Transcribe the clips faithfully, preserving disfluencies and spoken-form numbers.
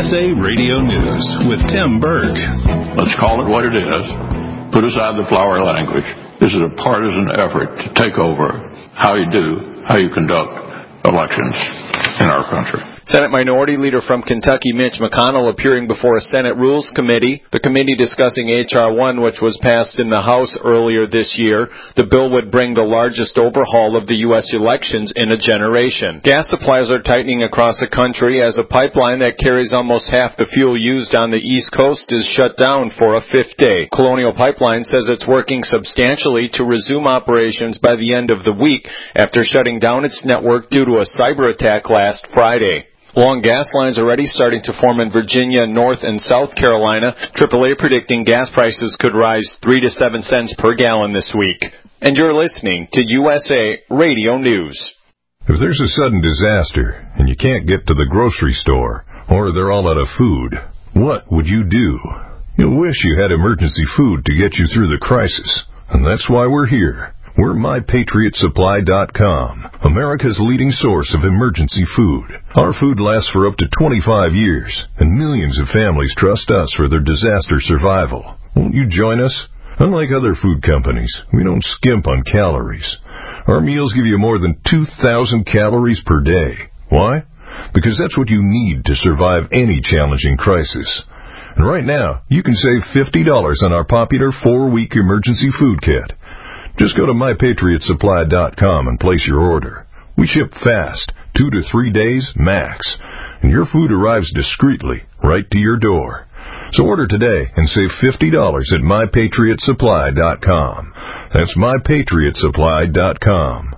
S A Radio News with Tim Berg. Let's call it what it is. Put aside the flowery language. This is a partisan effort to take over how you do, how you conduct elections in our country. Senate Minority Leader from Kentucky, Mitch McConnell, appearing before a Senate Rules Committee. The committee discussing H R one, which was passed in the House earlier this year. The bill would bring the largest overhaul of the U S elections in a generation. Gas supplies are tightening across the country as a pipeline that carries almost half the fuel used on the East Coast is shut down for a fifth day. Colonial Pipeline says it's working substantially to resume operations by the end of the week after shutting down its network due to a cyber attack last Friday. Long gas lines already starting to form in Virginia, North and South Carolina. triple A predicting gas prices could rise three to seven cents per gallon this week. And you're listening to U S A Radio News. If there's a sudden disaster and you can't get to the grocery store or they're all out of food, what would you do? You'll wish you had emergency food to get you through the crisis. And that's why we're here. We're my patriot supply dot com, America's leading source of emergency food. Our food lasts for up to twenty-five years, and millions of families trust us for their disaster survival. Won't you join us? Unlike other food companies, we don't skimp on calories. Our meals give you more than two thousand calories per day. Why? Because that's what you need to survive any challenging crisis. And right now, you can save fifty dollars on our popular four-week emergency food kit. Just go to my patriot supply dot com and place your order. We ship fast, two to three days max, and your food arrives discreetly right to your door. So order today and save fifty dollars at my patriot supply dot com. That's my patriot supply dot com.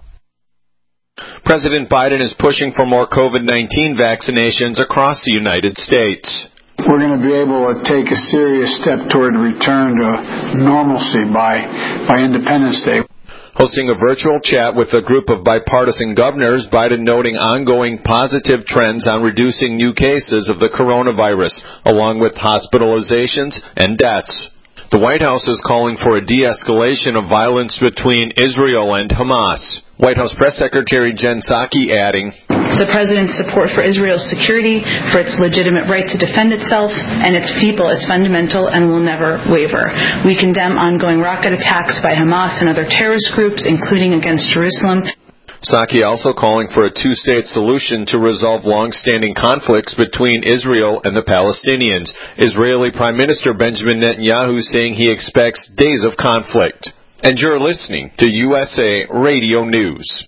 President Biden is pushing for more COVID nineteen vaccinations across the United States. We're going to be able to take a serious step toward return to normalcy by, by Independence Day. Hosting a virtual chat with a group of bipartisan governors, Biden noting ongoing positive trends on reducing new cases of the coronavirus, along with hospitalizations and deaths. The White House is calling for a de-escalation of violence between Israel and Hamas. White House Press Secretary Jen Psaki adding, the President's support for Israel's security, for its legitimate right to defend itself, and its people is fundamental and will never waver. We condemn ongoing rocket attacks by Hamas and other terrorist groups, including against Jerusalem. Psaki also calling for a two-state solution to resolve long-standing conflicts between Israel and the Palestinians. Israeli Prime Minister Benjamin Netanyahu saying he expects days of conflict. And you're listening to U S A Radio News.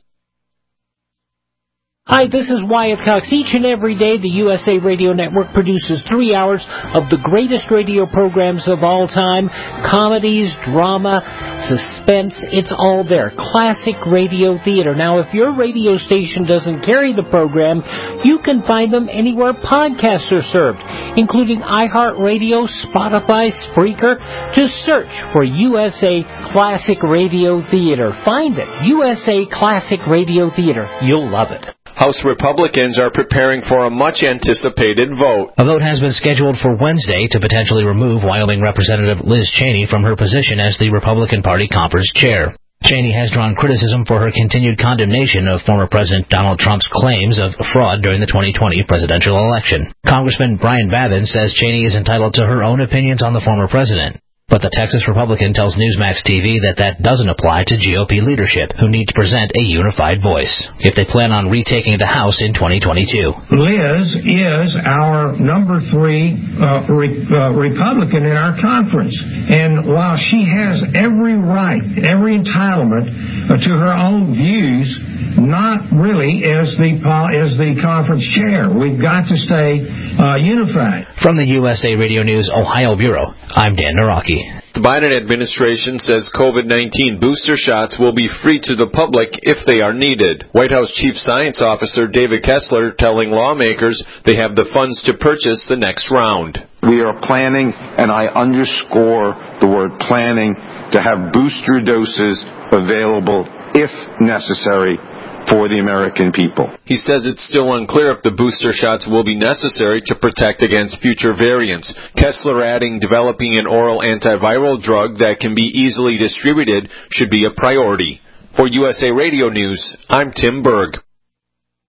Hi, this is Wyatt Cox. Each and every day, the U S A Radio Network produces three hours of the greatest radio programs of all time. Comedies, drama, suspense, it's all there. Classic radio theater. Now, if your radio station doesn't carry the program, you can find them anywhere podcasts are served, including iHeartRadio, Spotify, Spreaker. Just search for U S A Classic Radio Theater. Find it. U S A Classic Radio Theater. You'll love it. House Republicans are preparing for a much-anticipated vote. A vote has been scheduled for Wednesday to potentially remove Wyoming Representative Liz Cheney from her position as the Republican Party conference chair. Cheney has drawn criticism for her continued condemnation of former President Donald Trump's claims of fraud during the twenty twenty presidential election. Congressman Brian Babin says Cheney is entitled to her own opinions on the former president. But the Texas Republican tells Newsmax T V that that doesn't apply to G O P leadership, who need to present a unified voice if they plan on retaking the House in twenty twenty-two. Liz is our number three uh, re- uh, Republican in our conference. And while she has every right, every entitlement uh, to her own views, not really as the uh, as the conference chair. We've got to stay uh, unified. From the U S A Radio News Ohio Bureau, I'm Dan Naraki. The Biden administration says COVID nineteen booster shots will be free to the public if they are needed. White House Chief Science Officer David Kessler telling lawmakers they have the funds to purchase the next round. We are planning, and I underscore the word planning, to have booster doses available if necessary for the American people. He says it's still unclear if the booster shots will be necessary to protect against future variants. Kessler adding developing an oral antiviral drug that can be easily distributed should be a priority. For U S A Radio News, I'm Tim Berg.